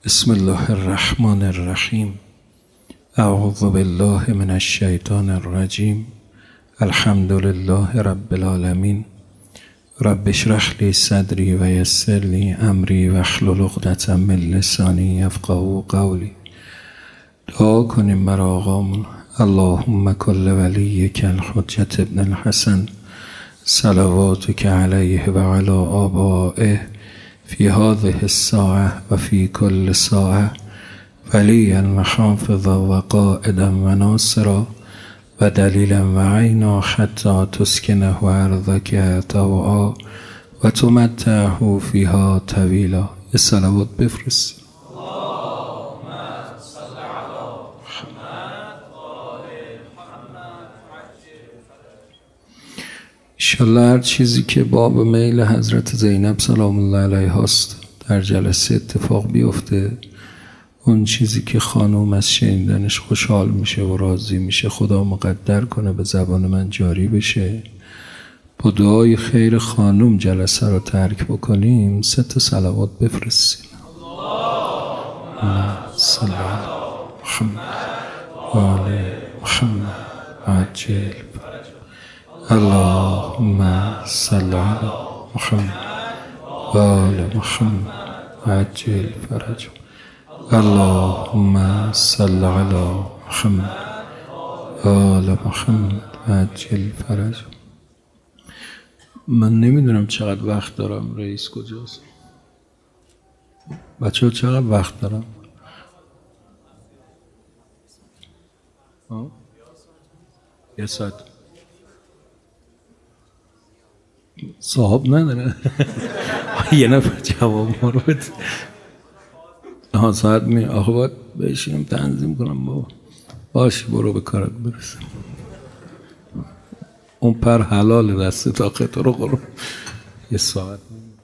بسم الله الرحمن الرحیم. اعوذ بالله من الشیطان الرجیم. الحمد لله رب العالمین. رب اشرح لی صدری و یسر لی امری واحلل عقدة من لسانی یفقهوا قولی. دعا کنیم بر آقامون. اللهم کل ولیک الحجة ابن الحسن صلواتک علیه و علی آبائه فی هذه الساعة و فی کل ساعة ولیا و حافظا و قائدا و ناصرا و دلیلا و عینا حتی تسکنه ارضک طوعا و تمتعه فیها طویلا. یه صلوات بفرستیم. انشالله هر چیزی که باب میل حضرت زینب سلام الله علیها است در جلسه اتفاق بیفته، اون چیزی که خانوم از شنیدنش خوشحال میشه و راضی میشه خدا مقدر کنه به زبان من جاری بشه. با دعای خیر خانوم جلسه رو ترک بکنیم. 3 صلوات بفرستیم. اللهم صل علی محمد و آل محمد عجل. اللهم صل علی محمد و آل محمد عجل فرجهم. اللهم صل علی محمد و آل محمد عجل فرجهم. من نمیدونم چقدر وقت دارم. رئیس کجاست؟ بچه ها چقدر وقت دارم؟ یه ساعت صاحب نداره. یه نفر جواب ما رو بده. ساعت می آخه باید بشینم تنظیم کنم. بابا باش برو به کارت برسم. اون پر حلال دست طاقت رو قرم. یه ساعت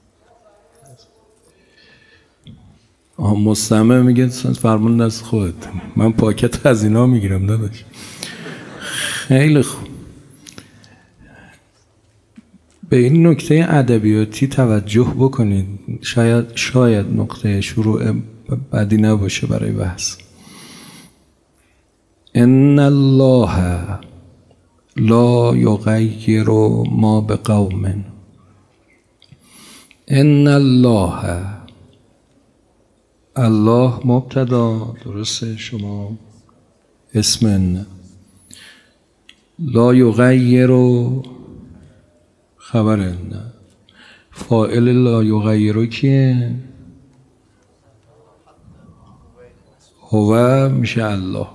مستمع میگه فرمان دست خودت. من پاکت از اینا میگیرم داداش. خیلی خوب. به این نکته ادبیاتی توجه بکنید. شاید نقطه شروع بدی نباشه برای بحث. ان الله لا یغیر ما بقوم. ان الله، الله مبتدا، درسته؟ شما اسم ان. لا یغیر خبر ان. فاعل لا یغیر کیه؟ هو میشه الله.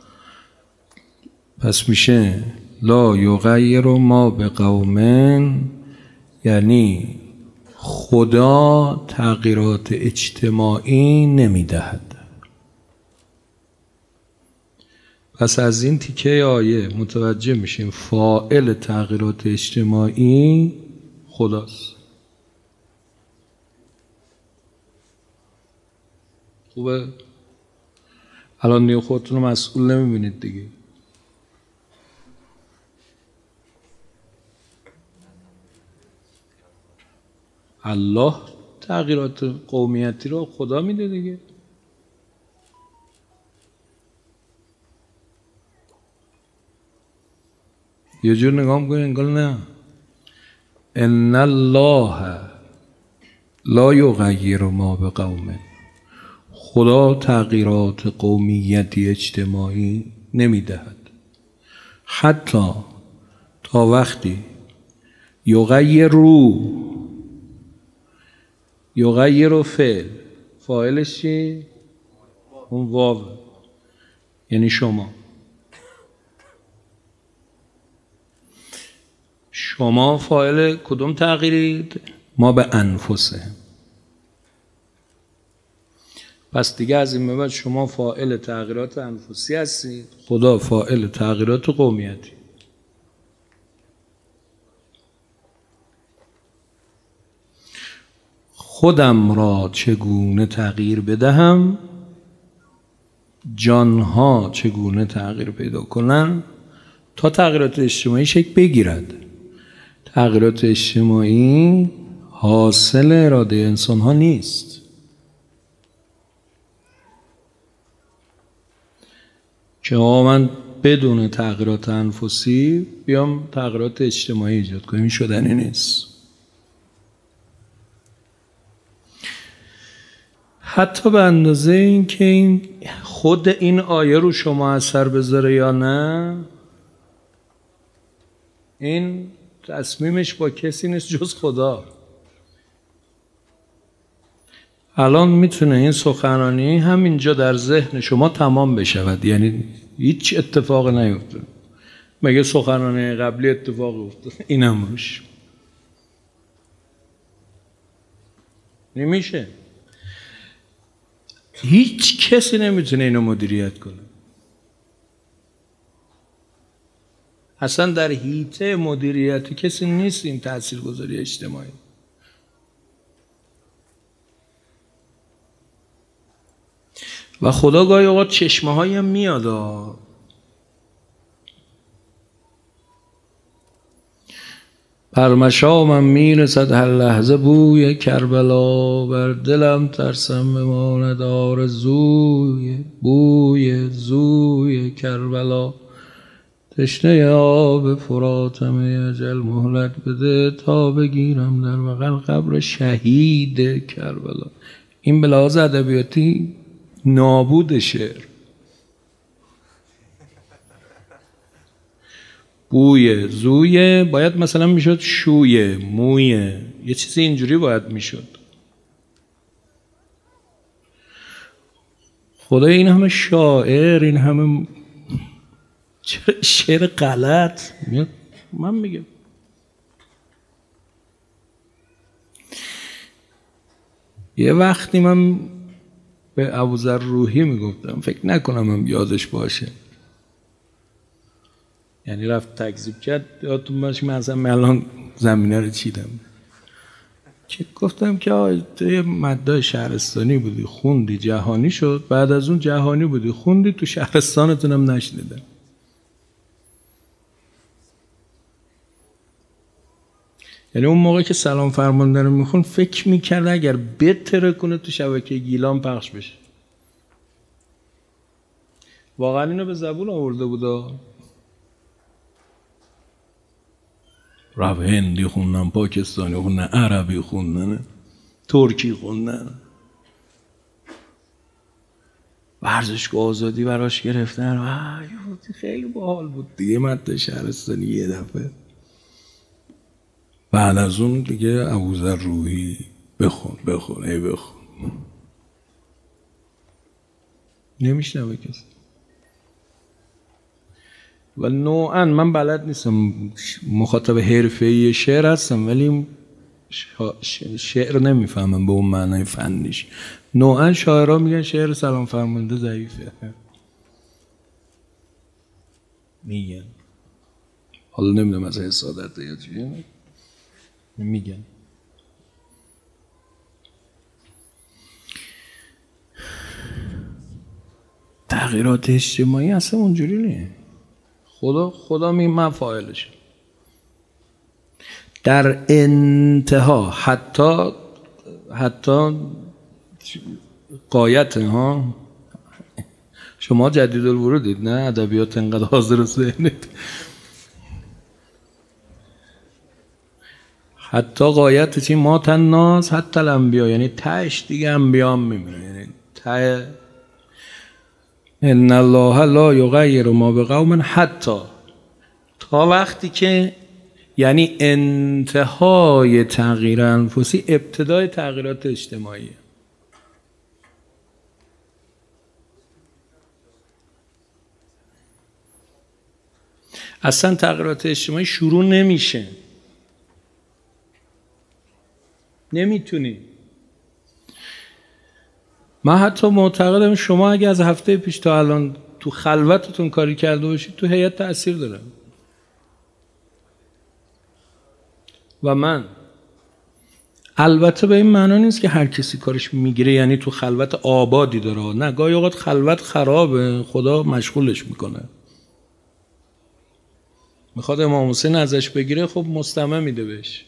پس میشه لا یغیر ما بقوم، یعنی خدا تغییرات اجتماعی نمیدهد. پس از این تیکه آیه متوجه میشیم فاعل تغییرات اجتماعی خداست. خوبه؟ الان دیگه خودتون رو مسئول نمیبینید دیگه. الله تغییرات قومیتی رو خدا میده دیگه. یه جور نگاه میکنه انگار نه. ان الله لا یغیر ما بقوم. خدا تغییرات قومیتی اجتماعی نمیدهد حتی تا وقتی یغیر فعل، فاعلش چی؟ اون واو، یعنی شما فاعل کدوم تغییرید؟ ما به انفسهم. پس دیگه از این به بعد شما فاعل تغییرات انفسی هستید، خدا فاعل تغییرات قومیتی. خودم را چگونه تغییر بدهم، جانها چگونه تغییر پیدا کنن تا تغییرات اجتماعی شکل بگیرد. تغییرات اجتماعی حاصل اراده انسان ها نیست. که من بدون تغییرات انفسی بیام تغییرات اجتماعی ایجاد کنیم. این شدنی نیست. حتی به اندازه این که این خود این آیه رو شما اثر بذاره یا نه، این تصمیمش با کسی نیست جز خدا. الان میتونه این سخنرانی همینجا در ذهن شما تمام بشود، یعنی هیچ اتفاق نیفته. مگه سخنرانی قبلی اتفاق افتاد؟ اینم روش نمیشه. هیچ کسی نمیتونه اینو مدیریت کنه. اصلا در حیطه مدیریتی کسی نیست این تاثیرگذاری اجتماعی. و خدا گاهی اوقات چشمه هایم میاد. پرمشامم میرسد هر لحظه بوی کربلا، بر دلم ترسم بماند آرزوی بوی زوی کربلا. تشنه آب فراتم اجل مهلت بده، تا بگیرم در بغل قبر شهید کربلا. این به لحاظ ادبیاتی نابود شعر. بوی زوی باید مثلا میشد شوی موی، یه چیزی اینجوری باید میشد. خدا این همه شاعر، این همه شعر غلط میاد. من میگم یه وقتی من به ابوذر روحی میگفتم، فکر نکنم هم یادش باشه، یعنی رفت تکذیب کرد، یادتون باشه من اصلا الان زمینه رو چیدم، که گفتم که تو مدعای شهرستانی بودی خوندی جهانی شد، بعد از اون جهانی بودی خوندی تو شهرستانتونم نشنیدم. یعنی اون موقع که سلام فرمانده رو میخون فکر میکرد اگر بتره کنه تو شبکه گیلان پخش بشه. واقعا اینو به زبون آورده بودا. رب هندی خوندن، پاکستانی خوندن، عربی خوندن، ترکی خوندن، ورزشگاه آزادی براش گرفتن. خیلی باحال بود دیگه. مدرسه شهرستانی یه دفعه، بعد از اون دیگه ابوذر روحی بخون ای بخون. نمیشنوه کسی. و نوعا من بلد نیستم، مخاطب حرفه‌ای شعر هستم ولی شعر نمیفهمم به اون معنای فنیش. نوعا شاعرها میگن شعر سلام فرمانده ضعیفه، میگن. حالا نمیدونم از حسادت یا چیه میگن. تغییرات اجتماعی اصلا اونجوری نیست. خدا می من فاعلش. در انتها حتی غایت ها. شما جدید الورودید نه؟ ادبیات انقدر حاضر و ذهنید. حتی غایت چی؟ ما تناس حتی الانبیا، یعنی تهش دیگه انبیا هم میمیره. یعنی ته ان الله لا یغیر ما بقوم حتی، تا وقتی که یعنی انتهای تغییر انفسی ابتدای تغییرات اجتماعی. اصلا تغییرات اجتماعی شروع نمیشه، نمیتونی. من حتی معتقدم شما اگه از هفته پیش تا الان تو خلوتتون کاری کرده باشید تو هیئت تأثیر داره. و من البته به این معنا نیست که هر کسی کارش میگیره یعنی تو خلوت آبادی داره، نه، گاهی اوقات خلوت خرابه، خدا مشغولش میکنه. میخواد امام حسین ازش بگیره، خب مستمع میده بهش.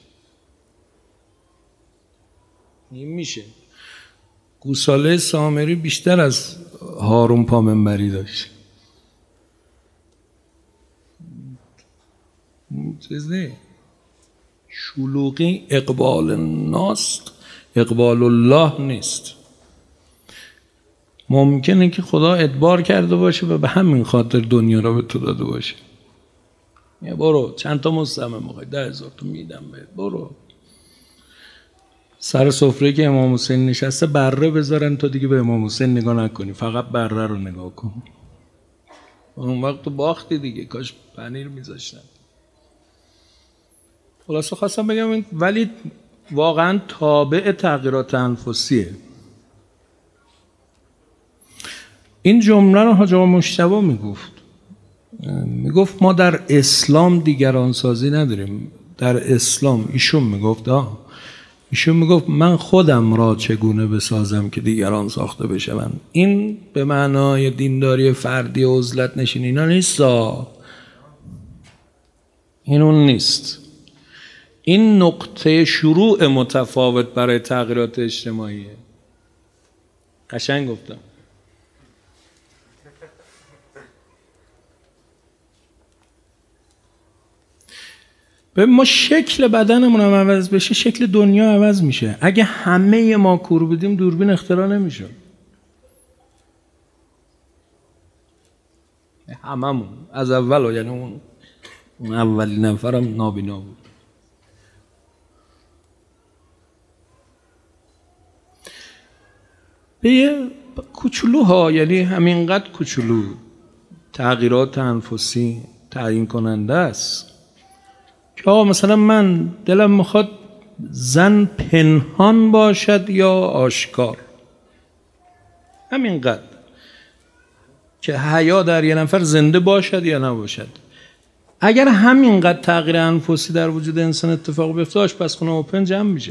این میشه. گوساله سامری بیشتر از هارون پا منبری داشت. چیز نیست. شلوغی اقبال الناس اقبال الله نیست. ممکنه که خدا ادبار کرده باشه و به همین خاطر دنیا را به تو داده باشه. یه برو چند تا مستمع میخوای 10,000 تا میدم بهت، برو سر سفره که امام حسین نشسته بره بذارن تو دیگه به امام حسین نگاه نکنی، فقط بره رو نگاه کن. اون وقت تو باختی دیگه، کاش پنیر میذاشتن. خلاصه خواستم بگم ولی واقعا تابع تغییرات انفسیه. این جمله رو حاج آقا مجتبی میگفت ما در اسلام دیگران سازی نداریم. در اسلام ایشون میگفت من خودم را چگونه بسازم که دیگران ساخته بشوند. این به معنای دینداری فردی و عزلت نشین اینا نیست، این اون نیست. این نقطه شروع متفاوت برای تغییرات اجتماعیه. قشنگ گفتم. به ما شکل بدنمون هم عوض بشه شکل دنیا عوض میشه. اگه همه ما کور بودیم دوربین اختراع نمیشه. هممون از اول، یعنی اون اولی نفرم نابینا بود. به یه کوچولوها، یعنی همینقدر کوچولو تغییرات انفسی تعیین کننده است که مثلا من دلم میخواد زن پنهان باشد یا آشکار، همینقدر که حیا در یه نفر زنده باشد یا نباشد. اگر همینقدر تغییر انفسی در وجود انسان اتفاق بیفته آشپزخونه اوپن جمع میشه.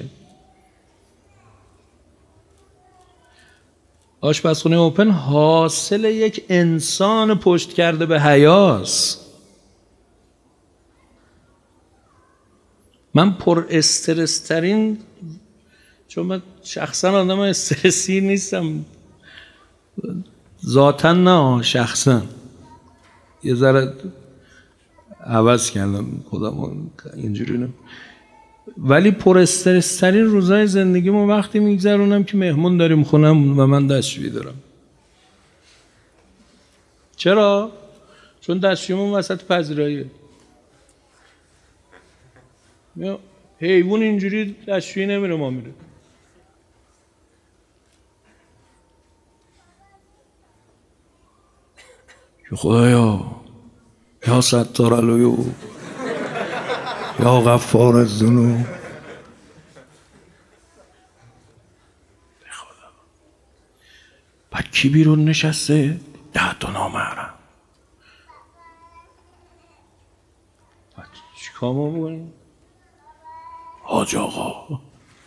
آشپزخونه اوپن حاصل یک انسان پشت کرده به حیاست. من پر استرس ترین، چون من شخصا آدم استرسی نیستم، ذاتا نه، شخصا یه ذره عوض کردم خودم اینجوری نه، ولی پر استرس ترین روزای زندگیمو وقتی میگذرونم که مهمون داریم خونم و من دستشویی دارم. چرا؟ چون دستشوییمون وسط پذیراییه. حیوان اینجوری دستشویی نمیره، ما میره. که خدایا یا ستار العیوب یا غفار الذنوب، به خدا. بعد کی بیرون نشسته؟ 10 تا نامحرم. بعد چیکار ما بکنیم؟ حاج آقا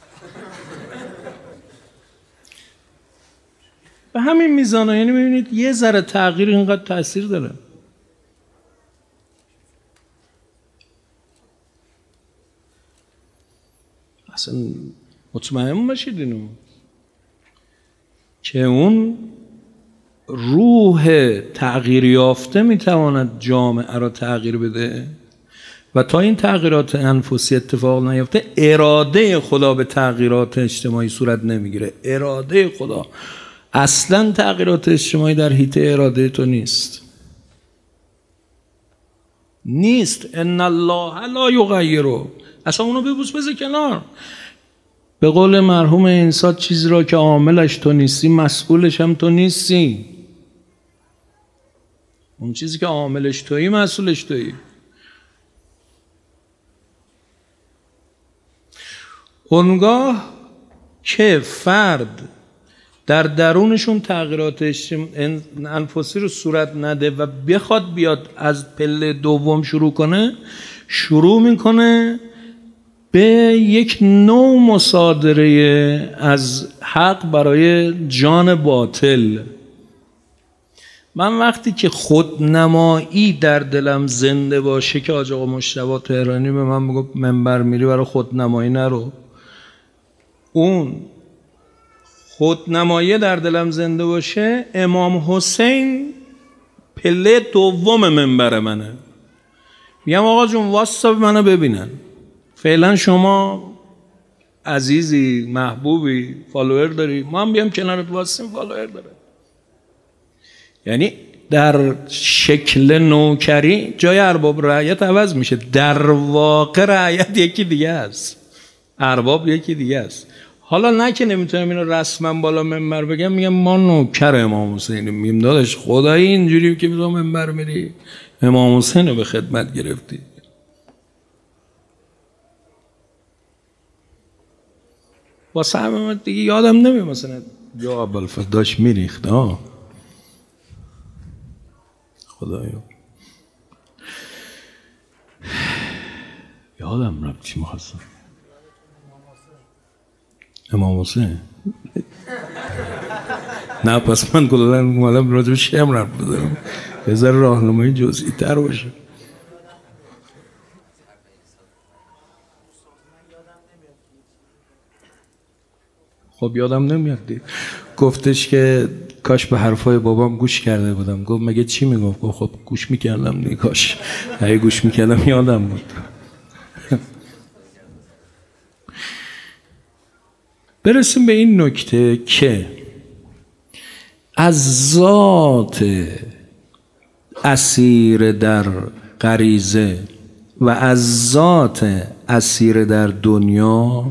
به همین میزانه، یعنی ببینید یه ذره تغییر اینقدر تأثیر داره. اصلا مطمئن باشید اینو که اون روح تغییر یافته میتواند جامعه را تغییر بده و تا این تغییرات انفسی اتفاق نیفته اراده خدا به تغییرات اجتماعی صورت نمیگیره. اراده خدا اصلا تغییرات اجتماعی در حیطه اراده تو نیست. ان الله لا یغیره. اصلا اونو ببوس بذار کنار. به قول مرحوم انسان چیزی را که عاملش تو نیستی مسئولش هم تو نیستی. اون چیزی که عاملش تویی مسئولش تویی. اونگاه که فرد در درونشون تغییرات انفسی رو صورت نده و بخواد بیاد از پله دوم شروع میکنه به یک نوع مصادره از حق برای جان باطل. من وقتی که خودنمایی در دلم زنده باشه، که حاج آقا مجتبی تهرانی به من میگفت منبر میری برای خودنمایی نرو، اون خودنمایی در دلم زنده باشه، امام حسین پله دوم منبر منه. میگم آقا جون واسطا منو ببینن، فعلا شما عزیزی محبوبی فالوور داری، ما هم بیام کنارت واسیم فالوور داره. یعنی در شکل نوکری جای ارباب رعیت عوض میشه، در واقع رعیت یکی دیگه است، ارباب یکی دیگه است. حالا نه که نمیتونم اینو رسما بالا منبر بگم، میگم ما نوکر امام حسینیم. میگم داداش خدایی اینجوری که تو منبر میری امام حسین رو به خدمت گرفتی. واسه همه دیگه یادم نمیاد مثلا یا ابوالفضل داشت میریخت خدایا یادم رفت چی میخواستم. امام حسین نه پس من کلا مالم راجب شم رفت بذارم یه ذره راهنمایی جزئی تر باشه. خب یادم نمیاد دید. گفتش که کاش به حرفای بابام گوش کرده بودم. گفت مگه چی میگفت؟ گفت خب گوش میکردم دیگه، کاش اگه گوش میکردم یادم بود. برسیم به این نکته که از ذات اسیر در غریزه و از ذات اسیر در دنیا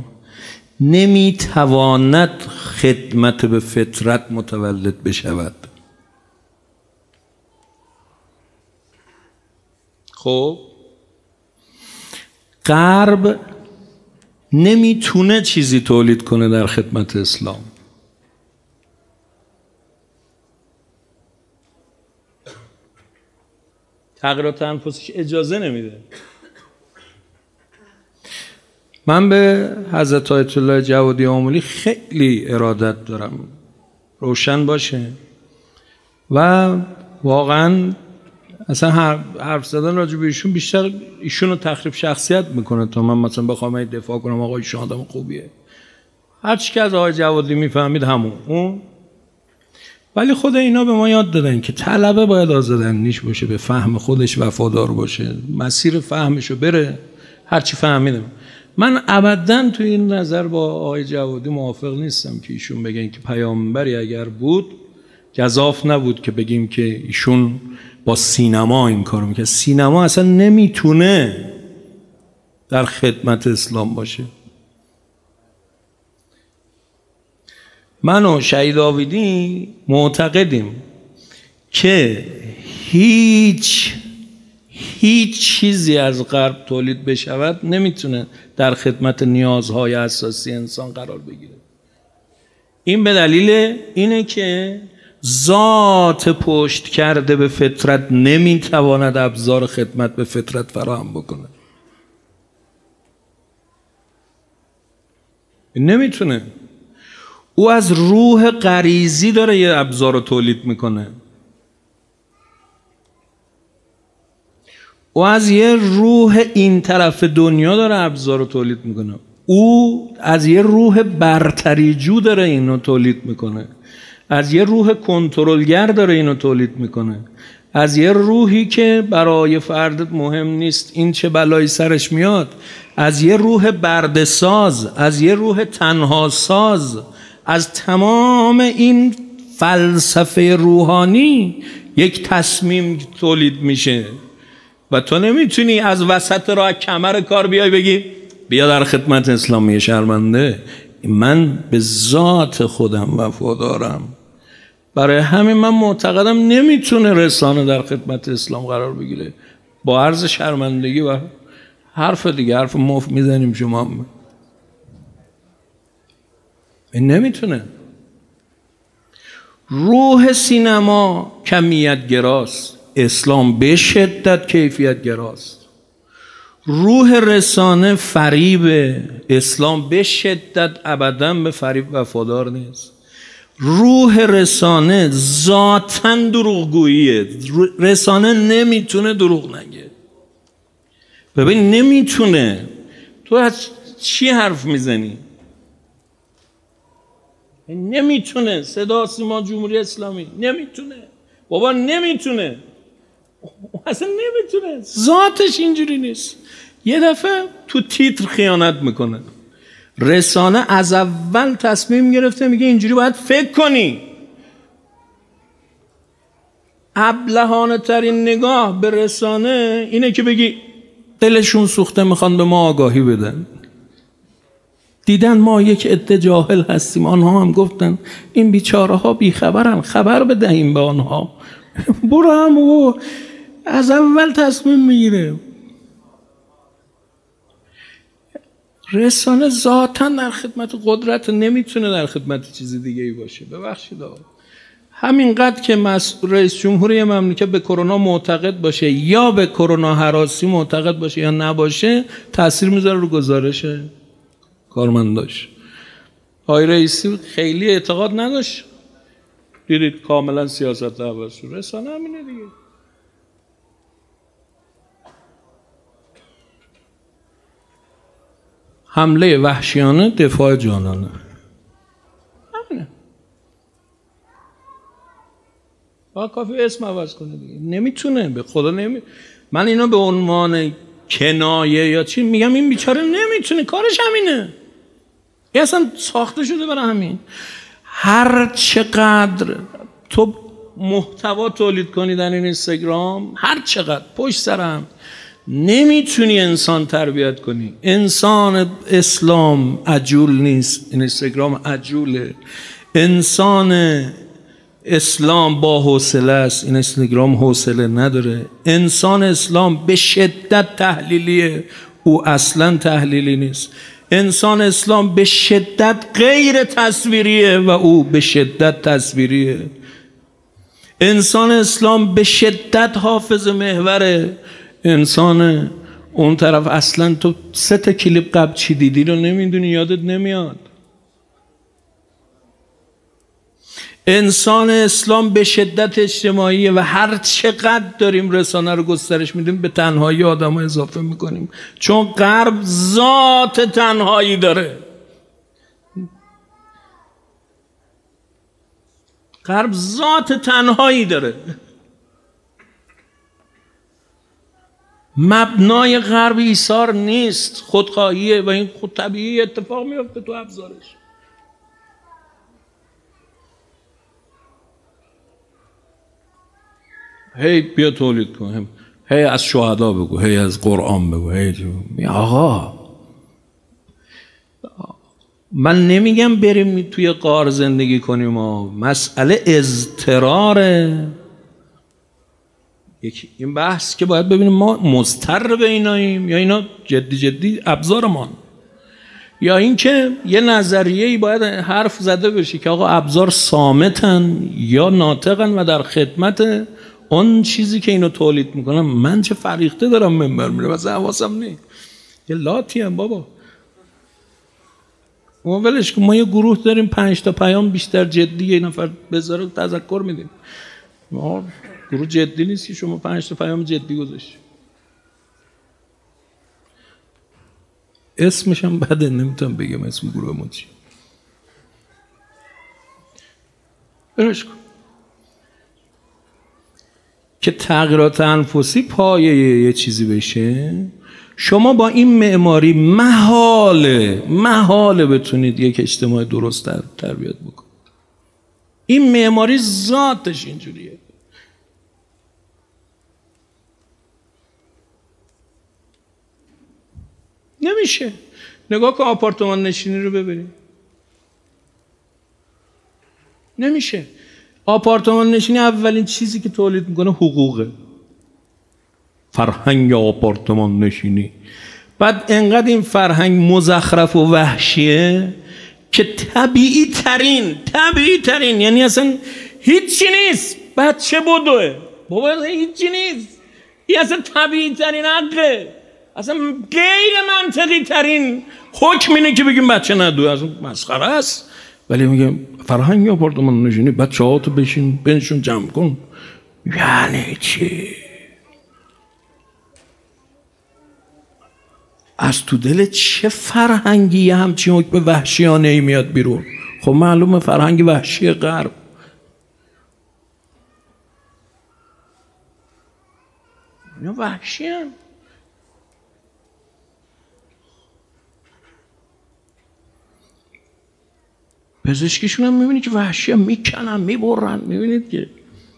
نمیتواند خدمت به فطرت متولد بشود. خب غرب نمیتونه چیزی تولید کنه در خدمت اسلام. تغییرات انفسش اجازه نمیده. من به حضرت آیت الله جوادی آملی خیلی ارادت دارم، روشن باشه. و واقعا اصلا حرف زدن راجع به ایشون بیشتر ایشون رو تخریب شخصیت میکنه تا من مثلا بخوام دفاع کنم آقا ایشون آدم خوبیه. هر چی که از آقای جوادی میفهمید همون. ولی خود اینا به ما یاد دادن که طلبه باید آزاداندیش باشه، به فهم خودش وفادار باشه، مسیر فهمشو بره. هر چی فهمیدم من ابداً تو این نظر با آقای جوادی موافق نیستم که ایشون بگن که پیامبری اگر بود گزاف نبود که بگیم که ایشون با سینما این کارو میکنه. سینما اصلا نمیتونه در خدمت اسلام باشه. من و شهید آویدی معتقدیم که هیچ چیزی از غرب تولید بشود نمیتونه در خدمت نیازهای اساسی انسان قرار بگیره. این به دلیل اینه که ذات پشت کرده به فطرت نمیتواند ابزار خدمت به فطرت فراهم بکنه. نمیتونه. او از روح غریزی داره یه ابزار رو تولید میکنه. او از یه روح این طرف دنیا داره ابزار رو تولید میکنه. او از یه روح برتریجو داره اینو تولید میکنه. از یه روح کنترلگر داره اینو تولید میکنه. از یه روحی که برای فردت مهم نیست این چه بلایی سرش میاد. از یه روح برده‌ساز، از یه روح تنهاساز، از تمام این فلسفه روحانی یک تصمیم تولید میشه و تو نمیتونی از وسط راه کمر کار بیای بگی بیا در خدمت اسلامی شرمنده. من به ذات خودم وفادارم، برای همین من معتقدم نمیتونه رسانه در خدمت اسلام قرار بگیره. با عرض شرمندگی و حرف دیگه، حرف مفت میزنیم شما هم. نمیتونه. روح سینما کمیت گراست، اسلام به شدت کیفیت گراست. روح رسانه فریب، اسلام به شدت ابداً به فریب وفادار نیست. روح رسانه ذاتاً دروغگوییه. رسانه نمیتونه دروغ نگه. ببین نمیتونه. تو از چی حرف میزنی؟ نمیتونه. صدا سیما جمهوری اسلامی نمیتونه. بابا نمیتونه. اصلا نمیتونه، ذاتش اینجوری نیست. یه دفعه تو تیتر خیانت میکنه. رسانه از اول تصمیم گرفته میگه اینجوری باید فکر کنی. ابلهانه ترین نگاه به رسانه اینه که بگی دلشون سوخته میخوان به ما آگاهی بدن. دیدن ما یک عده جاهل هستیم، آنها هم گفتن این بیچاره ها بیخبرن، خبر بدهیم به آنها. برو هم و از اول تصمیم میگیره. رسانه ذاتاً در خدمت قدرت، نمیتونه در خدمت چیز دیگه ای باشه. ببخشید همینقدر که رئیس جمهوری مملکت به کرونا معتقد باشه یا به کرونا هراسی معتقد باشه یا نباشه، تأثیر میذاره رو گزارش کارمنداش. آقای رئیسی خیلی اعتقاد نداشت، دیدید کاملا سیاست عوض شد. رسانه همینه دیگه. حمله وحشیانه، دفاع جانانه. همینه. با کافی اسم عوض کنه دیگه. نمیتونه، به خدا من اینو به عنوان کنایه یا چی میگم، این بیچاره نمیتونه، کارش همینه. این اصلا ساخته شده برای همین. هر چقدر تو محتوا تولید کنی در این اینستاگرام، هر چقدر پشت سرم، نمیتونی انسان تربیت کنی. انسان اسلام عجول نیست، اینستاگرام عجوله. انسان اسلام با حوصله است، این اینستاگرام حوصله نداره. انسان اسلام به شدت تحلیلیه، او اصلا تحلیلی نیست. انسان اسلام به شدت غیر تصویریه و او به شدت تصویریه. انسان اسلام به شدت حافظ محوره. انسان اون طرف اصلا تو 3 تا کلیپ قبل چی دیدی رو نمیدونی، یادت نمیاد. انسان اسلام به شدت اجتماعیه و هر چقدر داریم رسانه رو گسترش میدیم به تنهایی آدم ها اضافه میکنیم، چون غرب ذات تنهایی داره. غرب ذات تنهایی داره. مبنای غرب ایثار نیست، خودخواهیه و این خود طبیعی اتفاق میفته تو ابزارش. هی بیا تولید کن، هی از شهدا بگو، هی از قرآن بگو، هی آقا من نمیگم بریم توی غار زندگی کنیم، مسئله اضطراره. این بحث که باید ببینیم ما مضطر به ایناییم یا اینا جدی ابزارمان، یا اینکه یه نظریه‌ای باید حرف زده بشه که آقا ابزار صامتن یا ناطقن و در خدمت اون چیزی که اینو تولید میکنم. من چه فریخته دارم منبر میره واسه حواسم نیست، یه لاتی هم بابا. ما ولش کن، ما یه گروه داریم 5 تا پیام بیشتر جدی یه نفر بذاره تذکر میدیم. ما گروه جدی نیست که شما 5 تا پیام جدی گذاشت. اسمش هم بده، نمیتونم بگم اسم گروه ما چیه. برش کن که تغییرات انفسی پایه یه چیزی بشه. شما با این معماری محاله بتونید یک اجتماع درست تربیت بکنید. این معماری ذاتش اینجوریه. نمیشه. نگاه کن آپارتمان نشینی رو ببرید. نمیشه. آپارتمان نشینی اولین چیزی که تولید میکنه حقوقه. فرهنگ آپارتمان نشینی. بعد انقدر این فرهنگ مزخرف و وحشیه که طبیعی ترین یعنی اصلا هیچی نیست، بچه بدوه بابا، هیچی نیست، این اصلا طبیعی ترین حقه، اصلا غیر منطقی ترین حکم اینه که بگیم بچه ندوه، اصلا مسخره است. ولی میگم فرهنگ آپارتمان نشینی، بچه ها تو بنشون جمع کن. یعنی چی؟ از تو دل چه فرهنگی همچین حکم وحشیانه ای میاد بیرون؟ خب معلومه فرهنگ وحشی غرب. اینا وحشی هم. پزشکیشون هم میبینید که وحشی هم، میکنن میبرن. میبینید که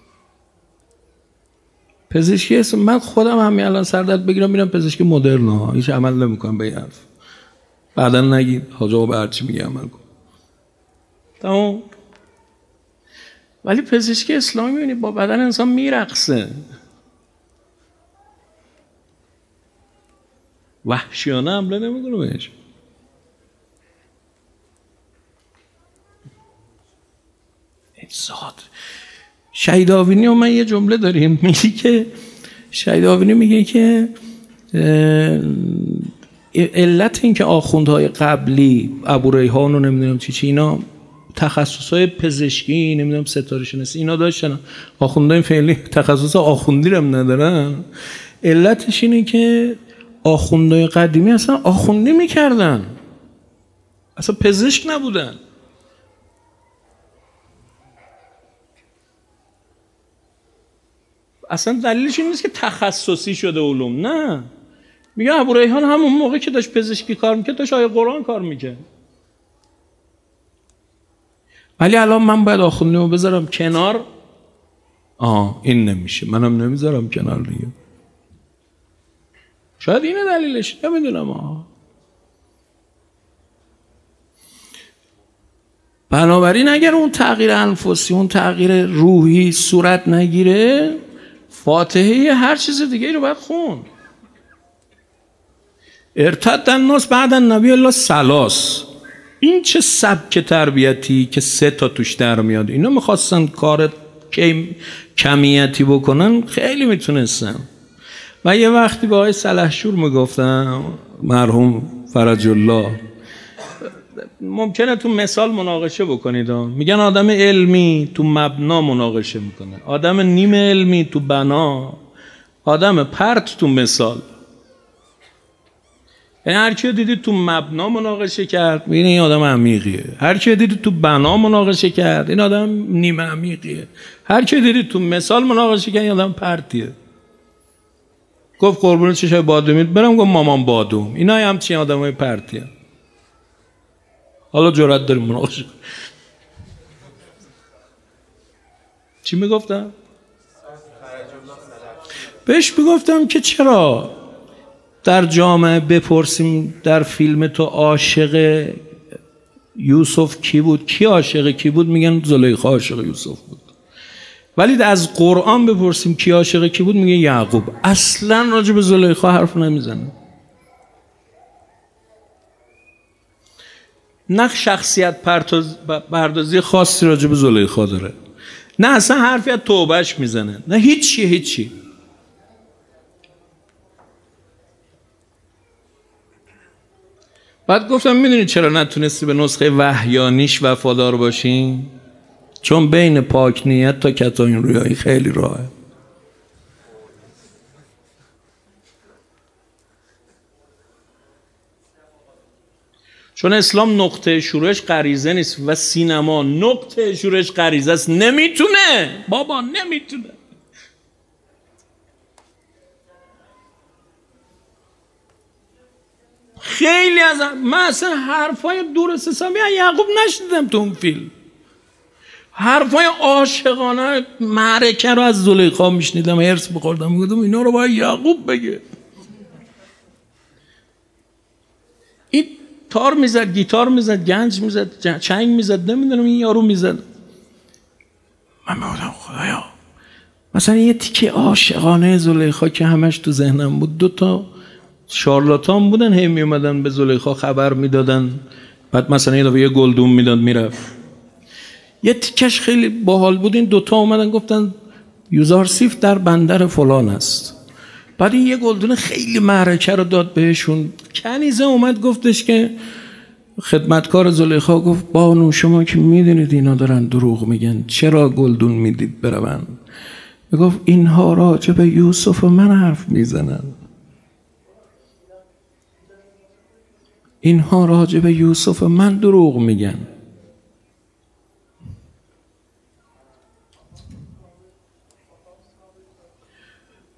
پزشکی هست. من خودم همین الان سردرد بگیرم میرم پزشکی مدرن ها، هیچ عمل نمیکنم به این حرف. بعدا نگید حاج آقا به هرچی میگه عمل کن. تمام. ولی پزشکی اسلامی میبینید با بدن انسان میرقصه. وحشیانه حمله نمیکنه بهش. شهید آوینی و من یه جمله داریم، میگه که شهید آوینی میگه که علت این که آخوندهای قبلی ابو ریحان و نمیدونم چی اینا تخصصهای پزشکی نمیدونم ستاره شناسی اینا داشتن، آخوندهای فعلی تخصص آخوندی هم ندارن، علتش اینه که آخوندهای قدیمی اصلا آخوندی میکردن، اصلا پزشک نبودن. اصلا دلیلش این نیست که تخصصی شده علوم، نه. میگه ابو ریحان همون موقع که داشت پزشکی کار میکرد داشت آیه قرآن کار میکرد. ولی الان من باید آخوندیمو بذارم کنار. این نمیشه، منم نمیذارم کنار دیگه. شاید اینه دلیلش، نمیدونم. بنابراین اگر اون تغییر انفسی، اون تغییر روحی صورت نگیره، فاتحه هر چیز دیگه رو باید خون. ارتد الناس بعد النبی الله ثلاث. این چه سبک تربیتی که 3 تا توش در میاد. اینا میخواستن کار کمیتی بکنن، خیلی میتونستن. و یه وقتی با آقای سلحشور میگفتم، مرحوم فرج الله، ممکنه تو مثال مناقشه بکنید. میگن آدم علمی تو مبنا مناقشه میکنه، آدم نیمه علمی تو بنا، آدم پرت تو مثال. یعنی هر کی دیدید تو مبنا مناقشه کرد ببین این آدم عمیقیه، هر کی دیدید تو بنا مناقشه کرد این آدم نیمه عمیقیه، هر کی دیدید تو مثال مناقشه کرد این آدم پرتیه. گفت قربون چشای بادومیت برم، گفت مامان بادوم. اینا هم چی آدمای پرتیه. حالا جرأت داریم مناقشه. چی میگفتم؟ بهش میگفتم که چرا در جامعه بپرسیم در فیلم تو عاشق یوسف کی بود، کی عاشق کی بود، میگن زلیخا عاشق یوسف بود. ولی از قرآن بپرسیم کی عاشق کی بود، میگه یعقوب. اصلا راجع به زلیخا حرف نمیزنه. نه شخصیت پردازی خاصی راجع به زلیخا داره، نه اصلا حرفی از توبهش میزنه، نه هیچی. بعد گفتم میدونی چرا نتونستی به نسخه وحیانیش وفادار باشی؟ چون بین پاک نیت تا کتاین رویایی خیلی راهه. چون اسلام نقطه شروعش غریزه نیست و سینما نقطه شروعش غریزه است. نمیتونه بابا، نمیتونه. خیلی از من اصلا حرفای درست حسابی یعقوب نشنیدم تو اون فیلم. حرفای عاشقانه معرکه رو از زلیخا میشنیدم، هرس بخوردم، میگفتم اینا رو باید یعقوب بگه. این تار میزد، گیتار میزد، گنج میزد، چنگ میزد، نمیدونم این یارو میزد. من میگفتم خدایا مثلا یه تیکه عاشقانه زلیخا که همش تو ذهنم بود. 2 تا شارلاتان بودن هی می اومدن به زلیخا خبر میدادن، بعد مثلا یه دفعه یه گلدون میداد میرفت. یه تیکش خیلی باحال بود. این 2 تا اومدن گفتن یوزارسیف در بندر فلان است. بعد این یه گلدون خیلی معرکه رو داد بهشون. کنیزه اومد گفتش که خدمتکار زلیخا گفت بانو شما که میدونید اینا دارن دروغ میگن، چرا گلدون میدید برون؟ میگفت اینها راجع به یوسف من حرف میزنن، اینها راجع به یوسف من دروغ میگن.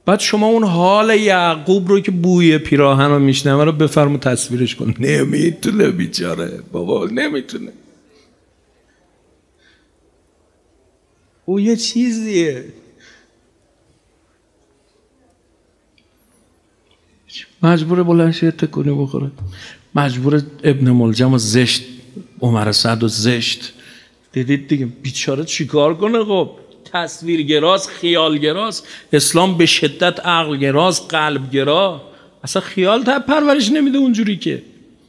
بعد شما اون حال یعقوب رو که بوی پیراهن رو میشنوه رو بفرمو تصویرش کن. نمیتونه بیچاره بابا، نمیتونه. او یه چیزیه. مجبور بلند شه تکونی بخوره، مجبور ابن ملجم و زشت، عمر سعد و زشت، دیدید دیگه بیچاره چیکار کنه؟ خب تصویرگراست، خیالگراست. اسلام به شدت عقلگراست، قلبگرا. اصلا خیال پرورش نمیده اونجوری که.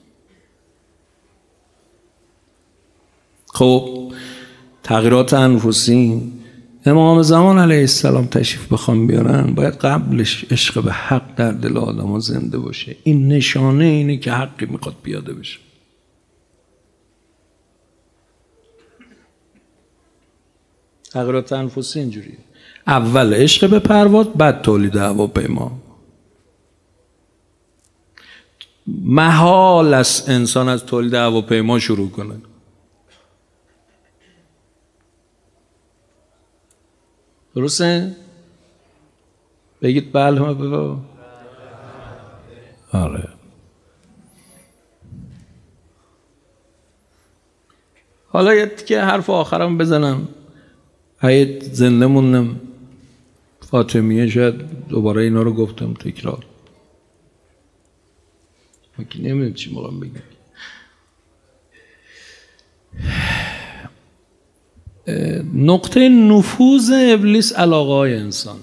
خب تغییرات انفسی، امام زمان علیه السلام تشریف بخوام بیارن، باید قبلش عشق به حق در دل آدم زنده باشه. این نشانه اینه که حقی میخواد پیاده بشه. تغییرات انفسی اینجوریه، اول عشق به پرواز، بعد تولید هواپیما. محال است انسان از تولید هواپیما شروع کنه. درسته؟ بگید بله. ما بگو. آره. حالا یه که حرف آخرم بزنم، اگه زنده موندم فاطمیه شاید دوباره اینا رو گفتم تکرار. ما که نمیدونم چی موقعم بگیم. نقطه نفوذ ابلیس علاقه‌های انسانه.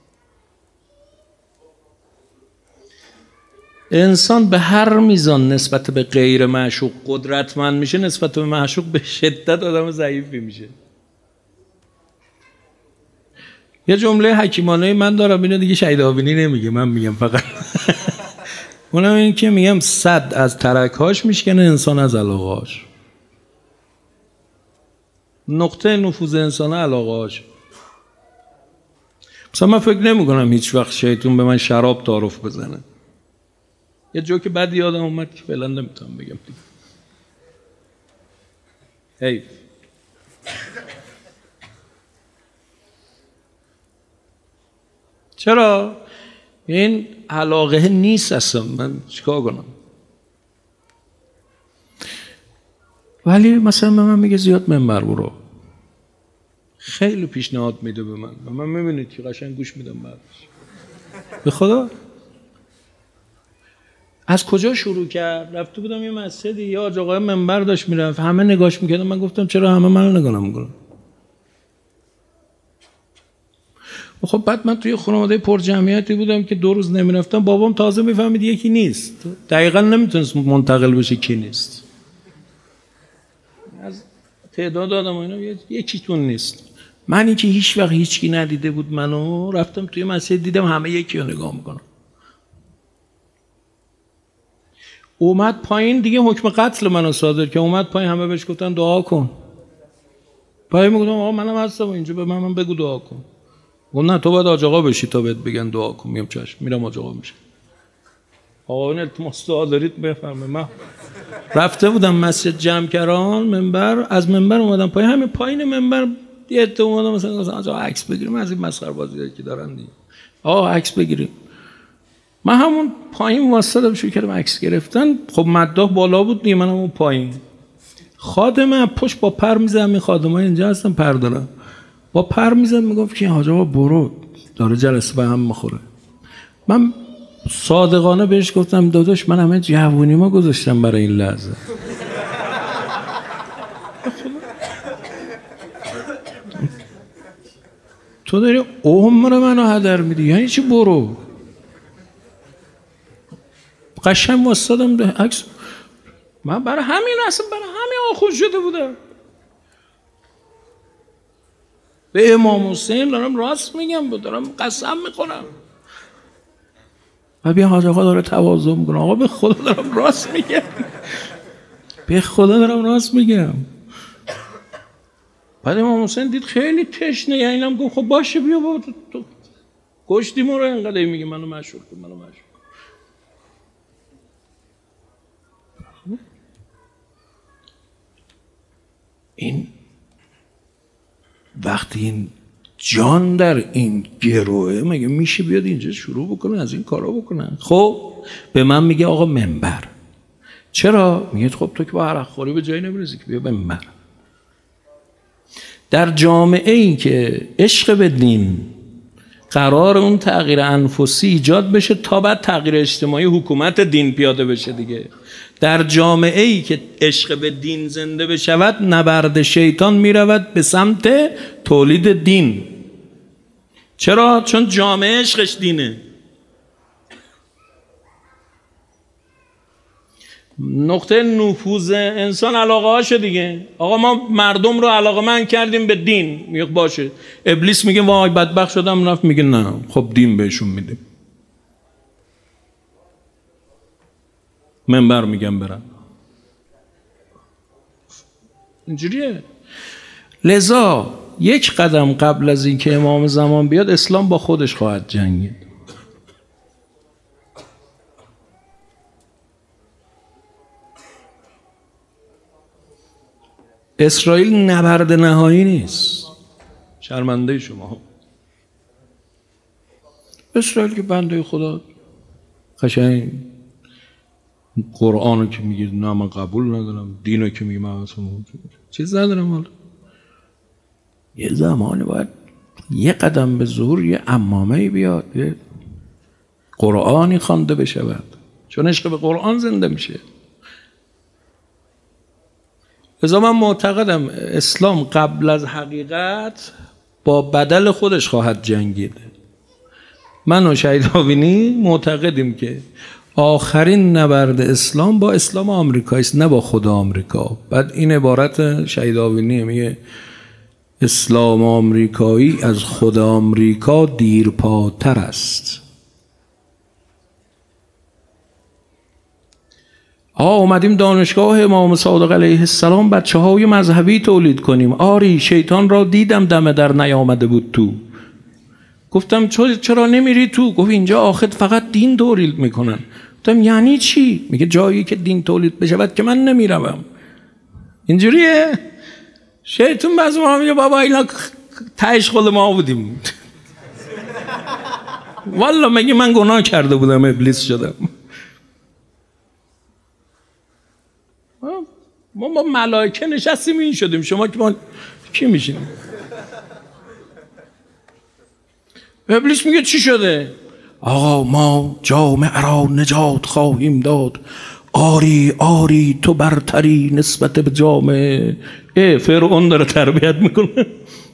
انسان به هر میزان نسبت به غیر معشوق قدرتمند میشه، نسبت به معشوق به شدت آدم ضعیفی میشه. یه جمله حکیمانه من دارم، اینو دیگه شهید آبینی نمیگه، من میگم فقط. اونم این که میگم صد از ترکهاش میشکنه انسان از علاقهاش. نقطه نفوذ انسان علاقهاش. مثلا من فکر نمی کنم هیچ وقت شیطون به من شراب تعارف بزنه. یه جوک بعد یادم اومد که فعلا نمیتونم بگم دیگه. حیف. چرا؟ این علاقه نیست اصلا، من چیکار کنم؟ ولی مثلا به من میگه زیاد منبر برو، خیلی پیشنهاد میده به من و من میبینید که قشنگ گوش میدم بعدش. به خدا از کجا شروع کرد؟ رفته بودم یه مسجدی، یه آج آقای منبر داشت میرفت، همه نگاش میکردن. من گفتم چرا همه منو نگاه نمیکنن؟ خب بعد من توی خانواده پر جمعیتی بودم که 2 روز نمیرفتم. بابام تازه میفهمید یکی نیست، دقیقاً نمیتونست منتقل بشه کی نیست. از تعداد آدم اینا یکیتون نیست. منی که هیچ وقت هیچکی ندیده بود منو، رفتم توی مسجد دیدم همه یکی رو نگاه میکنم. اومد پایین دیگه حکم قتل منو صادر که اومد پایین، همه بهش گفتن دعا کن. پایین میگفتم آقا منم هستم اینجا، به من بگو دعا کن. گفت نه تو باید آج آقا بشی تا بهت بگن دعا کن. میگم چشم، میرم آج آقا میشم. آقا این التماس دعا دارید بفرمایید. من رفته بودم مسجد جمکران منبر، از منبر اومدم پایین، همین پایین منبر یه عده اومدم مثلا آقا عکس بگیریم از این مسخره بازیایی که دارن دیگه. آقا عکس بگیریم. من همون پایین واسطم شروع کردم عکس گرفتن. خب مداح بالا بود دیگه، منم اون پایین. خادم پشت با پر میزنم، این خادمای اینجا هستن پر دارن، با پر میزنم میگفت که حاج آقا برو داره جلسه به هم میخوره. من صادقانه بهش گفتم داداش من همه جوونی ما گذاشتم برای این لحظه. تو داری عمر منو هدر میدی، یعنی چی برو؟ قشنگ واسطادم ده عکس. من برای همین اصلا برای همین آخوش شده بودم. به امام حسین دارم راست میگم، دارم قسم میخورم. و بیا حاج آقا داره تواضع میکنه. آقا به خدا دارم راست میگم، به خدا دارم راست میگم. بعد امام حسین دید خیلی تشنه، یعنی هم گفت خب باشه بیا بابا تو کشتی ما رو، اینقدر میگه منو مشهور کن منو مشهور. این وقتی این جان در این گروه، مگه میشه بیاد اینجا شروع بکنه از این کارا بکنن؟ خب به من میگه آقا منبر. چرا؟ میگه خب تو که با عرق خوری به جایی نمیرسی که بیا منبر. در جامعه ای که عشق به دین قرار اون تغییر انفسی ایجاد بشه تا بعد تغییر اجتماعی حکومت دین پیاده بشه دیگه. در جامعه ای که عشق به دین زنده بشود نبرد شیطان میرود به سمت تولید دین. چرا؟ چون جامعه عشقش دینه. نقطه نفوذ انسان علاقه هاشه دیگه. آقا ما مردم رو علاقه‌مند کردیم به دین. میگه باشه. ابلیس میگه وای بدبخت شدم، رفت میگه نه خب دین بهشون میدیم. منبر میگم برن. اینجوریه. لذا یک قدم قبل از اینکه امام زمان بیاد اسلام با خودش خواهد جنگید. اسرائیل نبرد نهایی نیست. شرمنده شما. اسرائیل که بنده خدا قشنگ قرآنو که میگه نه من قبول ندارم، دینو که میگه من اصلا چیز ندارم، حالا یه زمانی باید یه قدم به ظهور یه عمامه بیاد، یه قرآنی خوانده بشود، چون عشق به قرآن زنده میشه. لذا من معتقدم اسلام قبل از حقیقت با بدل خودش خواهد جنگید. من و شهید آوینی معتقدیم که آخرین نبرد اسلام با اسلام آمریکایی است، نه با خود آمریکا. بعد این عبارت شهید آوینی میگه اسلام آمریکایی از خود آمریکا دیرپاتر است. اومدیم دانشگاه امام صادق علیه السلام بچه های مذهبی تولید کنیم. آری شیطان را دیدم دم در نیامده بود تو. گفتم چرا نمیری تو؟ گفت اینجا آخر فقط دین تولید میکنن. گفتم یعنی چی؟ میگه جایی که دین تولید بشود که من نمیروم. اینجوریه. شیطان بعضی ما میگه بابا اینا تهش خود ما بودیم. والله مگه من گناه کرده بودم ابلیس شدم؟ ما با ملائکه نشستیم این شدیم، شما که ما کی میشینیم؟ ابلیس میگه چی شده؟ آقا ما جامعه را نجات خواهیم داد. آری آری تو برتری نسبت به جامعه. فرعون داره تربیت میکنه.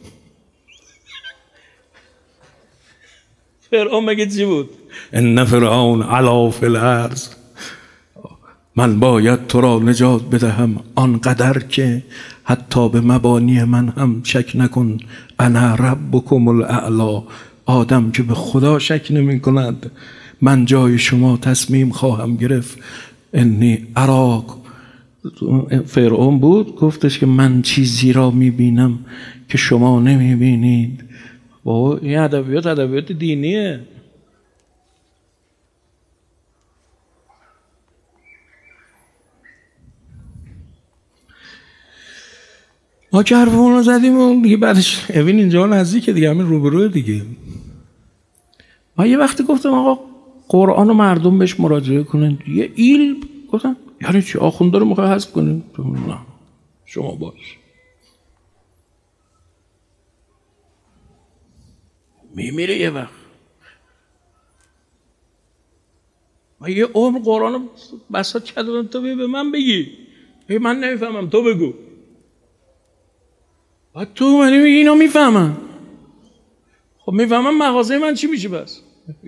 فرعون مگه چی بود؟ ان فرعون علا فی الارض. من باید تو را نجات بدهم آنقدر که حتی به مبانی من هم شک نکن. انا ربکم الاعلی. آدم که به خدا شک نمی کند من جای شما تصمیم خواهم گرفت. انی اراک. فرعون بود گفتش که من چیزی را میبینم که شما نمیبینید. بابا این ادبیات دینیه. ما که حرفمون رو زدیم و دیگه بعدش اوین اینجا نزدیکه دیگه، همین روبروه دیگه. ما یه وقتی گفتم آقا قرآن رو مردم بهش مراجعه کنن، یه ایل گفتم یعنی چی؟ آخونده رو میخوای حذف کنیم؟ نه شما باش. میمیره یه وقت. ما یه عمر قرآن رو بساط کردم تو به من بگی. من نمیفهمم تو بگو. بعد تو منی میگی اینا میفهمم. خب میفهمم مغازه من چی میشه بس؟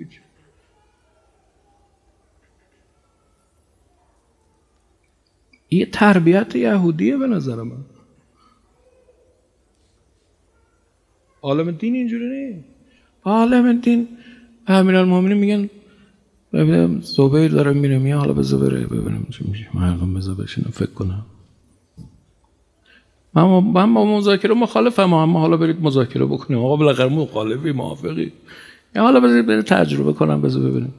یه تربیت یهودیه به نظر من. عالم دین اینجوری نیست. عالم دین امیرالمومنین میگن ببینم زبیر داره میره میاد، حالا بذار بره ببینم چی میشه. مردم بذار بشینم فکر کنم. من با مذاکره مخالفم، اما حالا برید مذاکره بکنیم. آقا بالاخره مخالفی موافقی؟ یا حالا بذارید برید تجربه کنم بذار ببینیم.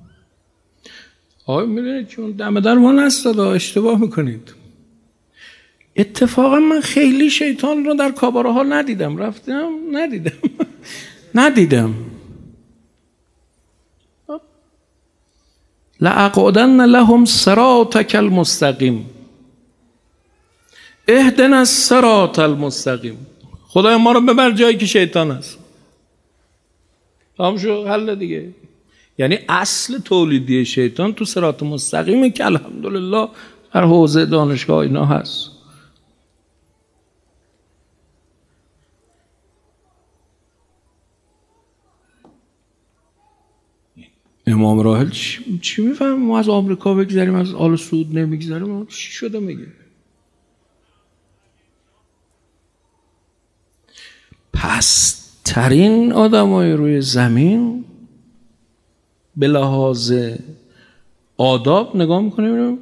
آقا میدونید چون دم در ما نستاد، اشتباه میکنید. اتفاقا من خیلی شیطان رو در کاباره ها ندیدم، رفتم ندیدم. لأقعدن لهم صراطک المستقیم، اهدنا الصراط المستقیم. خدای ما رو ببر جایی که شیطان است. تمام شو، حل دیگه. یعنی اصل تولیدی شیطان تو صراط مستقیمه که الحمدلله در حوزه دانشگاه اینا هست. امام راحل چی میفهمیم؟ ما از آمریکا بگذاریم، از آل سعود نمیگذاریم؟ چی شده میگه؟ پست‌ترین آدمای روی زمین به لحاظ آداب نگاه میکنیم،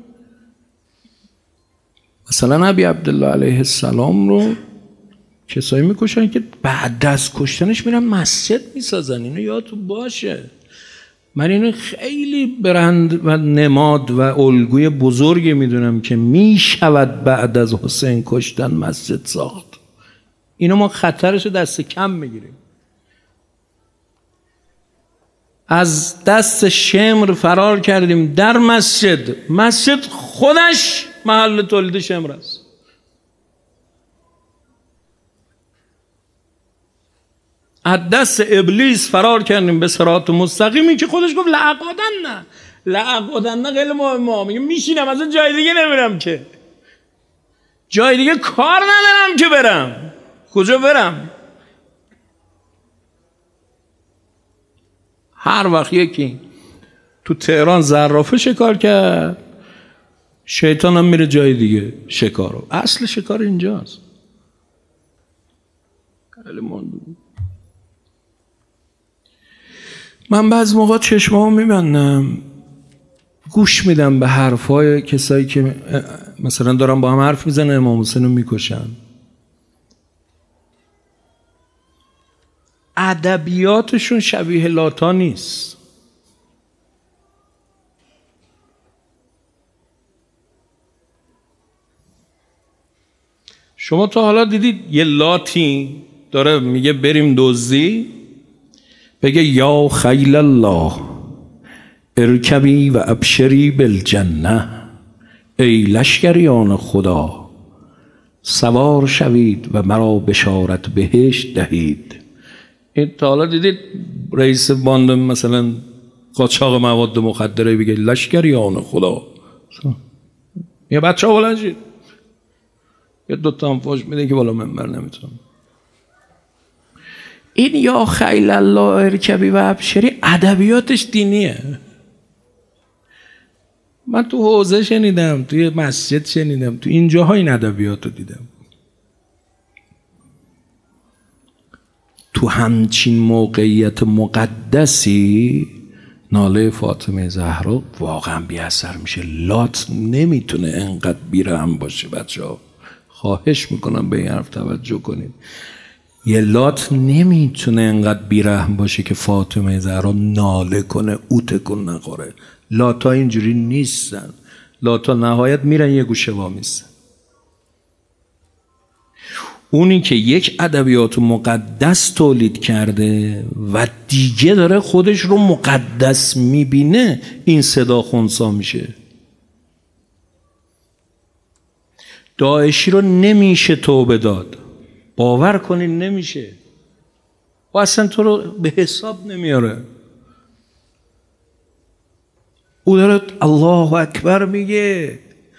مثلا نبی عبدالله علیه السلام رو کسایی میکشن که بعد از کشتنش میرن مسجد میسازن. اینو یادتون باشه. من اینو خیلی برند و نماد و الگوی بزرگی میدونم که میشود بعد از حسین کشتن مسجد ساخت. اینو ما خطرشو دست کم میگیریم. از دست شمر فرار کردیم در مسجد خودش محل تولید شمر است. از دست ابلیس فرار کردیم به صراط مستقیمی که خودش گفت لأقعدن خیلی مهمه. میگه میشینم، از جای دیگه نمیرم که، جای دیگه کار ندارم که برم. کجا برم؟ هر وقت یکی تو تهران زرافه شکار کرد، شیطان هم میره جای دیگه شکارو. اصل شکار اینجاست. من بعض موقع چشمامو میبندم، گوش میدم به حرفای کسایی که مثلا دارن با هم حرف میزنن امام حسین رو میکشن. ادبیاتشون شبیه لاتا نیست. شما تا حالا دیدید یه لاتی داره میگه بریم دزدی، بگه یا خیل الله ارکبی و ابشری بالجنه، ای لشکریان خدا سوار شوید و مرا بشارت بهشت دهید. این تا حالا دیدید رئیس باند مثلا قاچاق مواد مخدره بگه لشکریان خدا؟ یه بچه ها بلند شید، یه دوتا هم فاش میده که بالا منبر نمیتونم. این یا خیل الله ارکبی و ابشری ادبیاتش دینیه. من تو حوزه شنیدم، توی مسجد شنیدم، تو این جاها این ادبیات رو دیدم. تو همچین موقعیت مقدسی ناله فاطمه زهرا واقعا بی اثر میشه. لات نمیتونه انقدر بیرحم باشه. بچه‌ها خواهش میکنم به این حرف توجه کنید. یه لات نمیتونه انقدر بیرحم باشه که فاطمه زهرا ناله کنه او تکون نخوره. لاتا اینجوری نیستن. لاتا نهایت میرن یه گوشه وامیستن. اونی که یک ادبیات مقدس تولید کرده و دیگه داره خودش رو مقدس میبینه، این صدا خنثی میشه. داعشی رو نمیشه توبه داد، باور کنین نمیشه. و اصلا تو رو به حساب نمیاره. او داره الله اکبر میگه،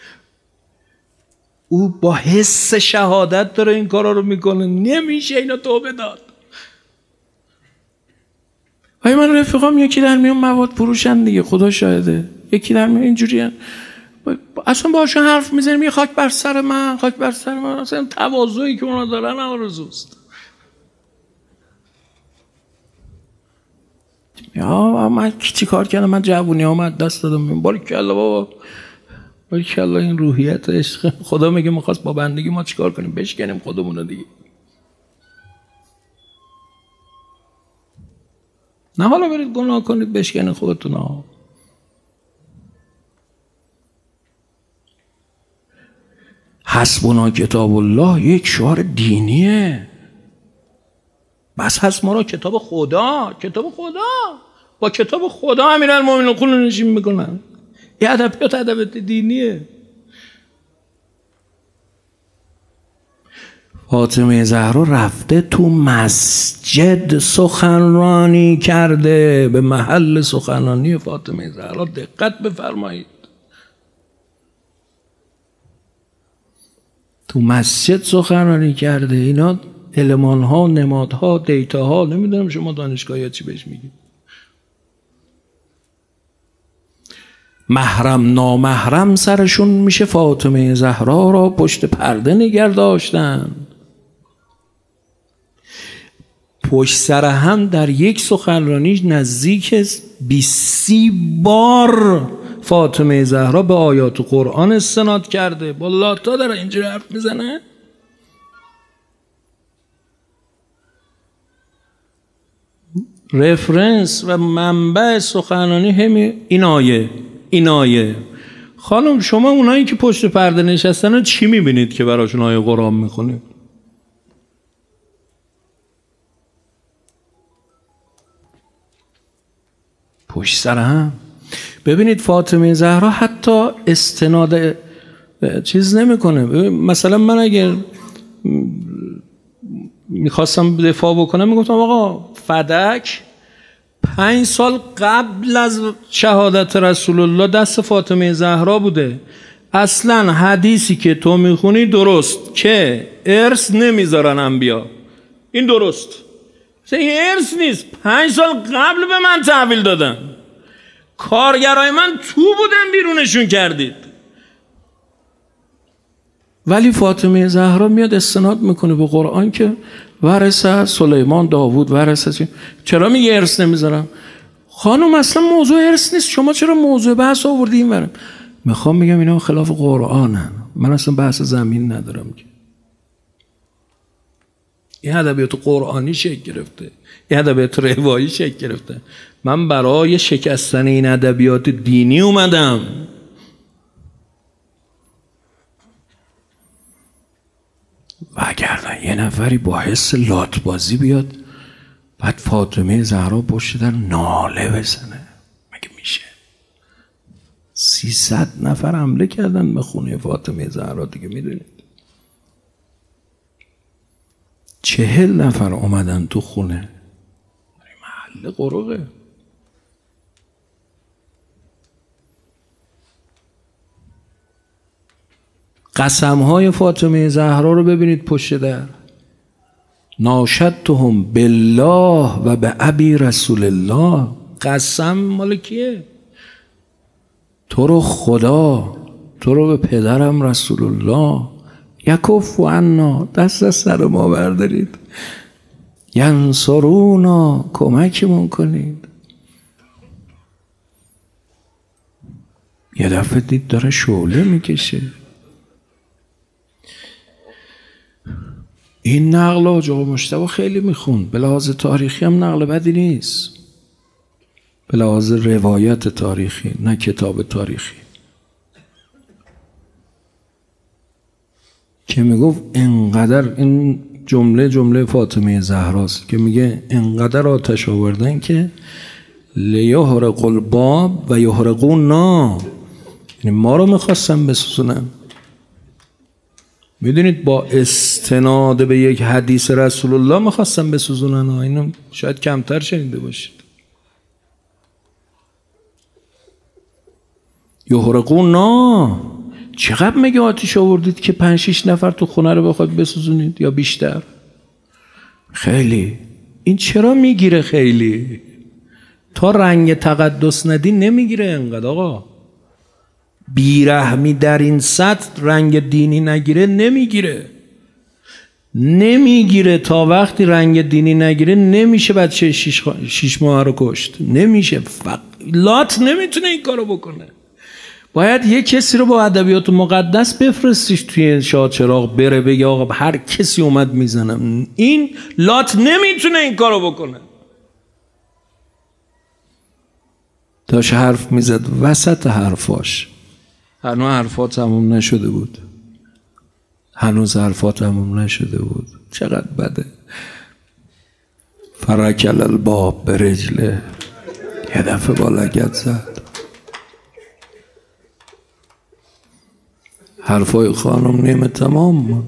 او با حس شهادت داره این کارا رو میکنه، نمیشه اینو توبه داد. ولی من رفیقام یکی در میون مواد فروشن دیگه، خدا شاهده، یکی در میون اینجوری هن. اصلا باشون حرف میزنیم یه خاک بر سر من، خاک بر سر من. اصلا تواضعی که اونا دارن آرزوست. یا من چی کار کردم؟ من جوونی آمد دست دادم. باریکالله بابا، باریکالله. این روحیت عشق. خدا میگه میخواست با بندگی ما چیکار کنیم؟ بشکنیم خودمون رو دیگه. نه حالا برید گناه کنید بشکنید خودتون ها. حسبنا کتاب الله یک شعار دینیه. بس هست ما را کتاب خدا، کتاب خدا، با کتاب خدا امیرالمومنین خون نشین میکنن. این ادبیات ادبیات دینیه. فاطمه زهرا رفته تو مسجد سخنرانی کرده. به محل سخنرانی فاطمه زهرا دقت بفرمایید. تو مسجد سخنرانی کرده. اینا المان ها، نمادها، دیتا ها، نمیدونم شما دانشگاهی چی بهش میگید. محرم نامحرم سرشون میشه فاطمه زهرا را پشت پرده نگه داشتن. پشت سر هم در یک سخنرانی نزدیک 20 بار فاطمه زهرا به آیات قرآن استناد کرده. با لاتا داره اینجوری حرف میزنه. رفرنس و منبع سخنرانی همین این آیه. خانم شما اونایی که پشت پرده نشستن چی میبینید که براشون آیه قرآن میخونید؟ پشت سر هم. ببینید فاطمه زهرا حتی استناد چیز نمیکنه. مثلا من اگر میخواستم دفاع بکنم میگفتم آقا فدک 5 سال قبل از شهادت رسول الله دست فاطمه زهرا بوده. اصلا حدیثی که تو میخونی درست که ارث نمیذارن انبیا، این درست، این ارث نیست. 5 سال قبل به من تحویل دادن. کارگرای من تو بودن بیرونشون کردید. ولی فاطمه زهرا میاد استناد میکنه به قرآن که ورثه سلیمان داوود ورثه. چرا میگه ارث نمیذارم؟ خانم اصلا موضوع ارث نیست. شما چرا موضوع بحث آوردی این ورم؟ میخوام بگم اینا خلاف قرآنن. من اصلا بحث زمین ندارم که. این ادبیات قرآنی شکل گرفته، این ادبیات روایی شکل گرفته. من برای شکستن این ادبیات دینی اومدم. و اگر یه نفری با حس لاتبازی بیاد بعد فاطمه زهرا پشت در ناله بزنه، مگه میشه؟ 300 نفر حمله کردن به خونه فاطمه زهرا دیگه، میدونید 40 نفر اومدن تو خونه. محل قروقه. قسمهای فاطمه زهرا رو ببینید پشت در. ناشدتهم بالله و به ابی رسول الله. قسم مال کیه؟ تو رو خدا، تو رو به پدرم رسول الله. یکفوا عنا، دست از سر ما بردارید. ینصرونا، کمکمون کنید. یه دفعه دید داره شعله میکشه. این نقل حاج آقا مجتبی خیلی میخوند. به لحاظ تاریخی هم نقل بدی نیست، به لحاظ روایت تاریخی، نه کتاب تاریخی، که میگفت انقدر، این جمله فاطمه زهراست که میگه انقدر آتش آوردن که لیحرق الباب و یحرقونا، یعنی ما رو میخواستن بسوزونن. میدونید با استناد به یک حدیث رسول الله میخواستن بسوزونن. اینو شاید کمتر شنیده باشید. یحرقونا، چقدر میگه آتش آوردید که 5-6 نفر تو خونه رو بخواید بسوزونید یا بیشتر؟ خیلی. این چرا میگیره خیلی؟ تا رنگ تقدس ندی نمیگیره انقدر. آقا بیرحمی در این سطح رنگ دینی نگیره نمیگیره. تا وقتی رنگ دینی نگیره نمیشه بچه 6 ماه رو کشت. نمیشه. لات نمیتونه این کارو بکنه. باید یه کسی رو با ادبیات مقدس بفرستیش توی شاهچراغ بره بگه آقا هر کسی اومد میزنم. این لات نمیتونه این کارو بکنه. داشت حرف میزد، وسط حرفاش هنوز حرفا تموم نشده بود، هنوز حرفا تموم نشده بود. چقدر بده. فرکل الباب به رجله، یه دفعه با لگد زد. حرفای خانم نیمه تمام بود.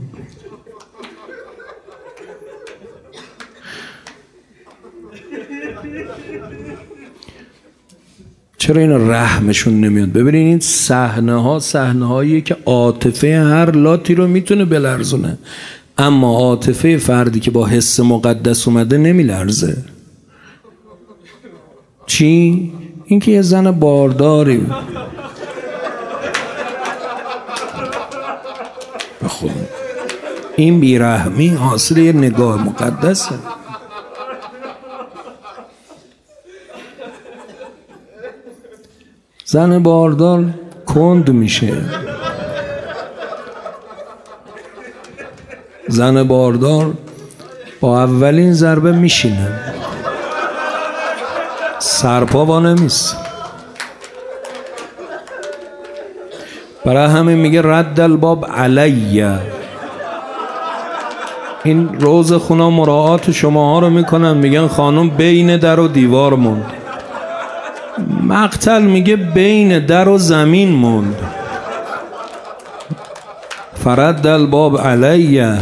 چرا اینا رحمشون نمیاد؟ ببینید این صحنه هایی که عاطفه هر لاتی رو میتونه بلرزونه، اما عاطفه فردی که با حس مقدس اومده نمیلرزه. چی؟ اینکه یه زن بارداری بخون، این بیرحمی حاصل یه نگاه مقدسه. زن باردار کند میشه. زن باردار با اولین ضربه میشینه، سرپا با نمیست. برای همین میگه رد الباب علیه. این روز خونه مراعات شماها رو میکنن، میگن خانم بین در و دیوار موند. مقتل میگه بین در و زمین موند. فرد الباب علیه.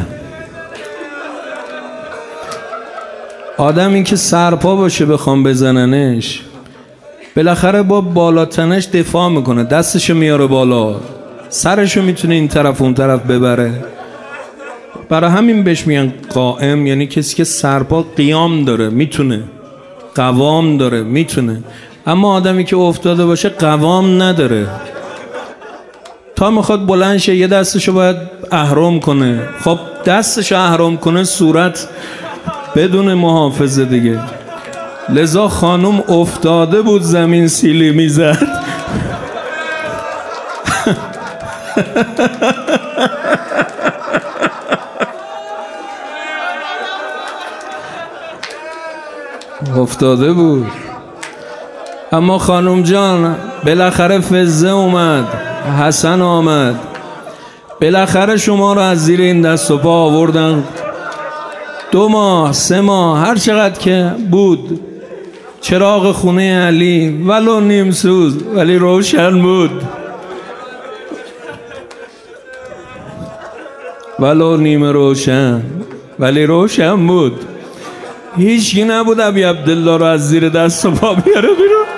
آدمی که سرپا باشه بخوام بزننش، بالاخره با بالاتنش دفاع میکنه، دستشو میاره بالا، سرشو میتونه این طرف اون طرف ببره. برای همین بهش میگن قائم، یعنی کسی که سرپا قیام داره، میتونه، قوام داره، میتونه. اما آدمی که افتاده باشه قوام نداره. تا میخواد بلند شه یه دستشو باید احرام کنه. خب دستشو احرام کنه، صورت بدون محافظه دیگه. لذا خانم افتاده بود زمین سیلی میزد. افتاده بود. اما خانم جان بالاخره فزه اومد، حسن آمد، بالاخره شما رو از زیر این دست و پا آوردن. 2 ماه 3 ماه هر چقدر که بود، چراغ خونه علی ولو نیم سوز ولی روشن بود، ولو نیمه روشن ولی روشن بود. هیچی نبود ابی عبدالله رو از زیر دست و پا بیاره بیرون.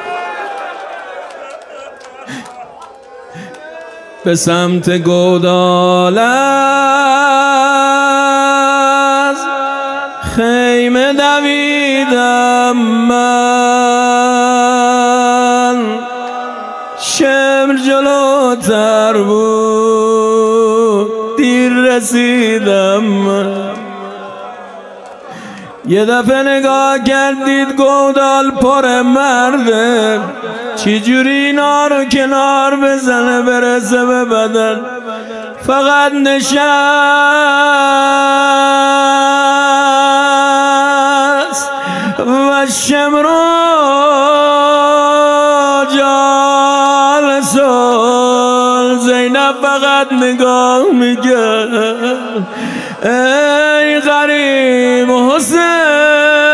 به سمت گودال از خیمه دویدم من، شمر جلوتر بود دیر رسیدم من. یه دفعه نگاه کردید گودال پر مرده، چی جوری اینا رو کنار بزنه برسه به بدن. فقط نشست و شمرو جالسون. زینب فقط نگاه میکرد. ای غریب حسین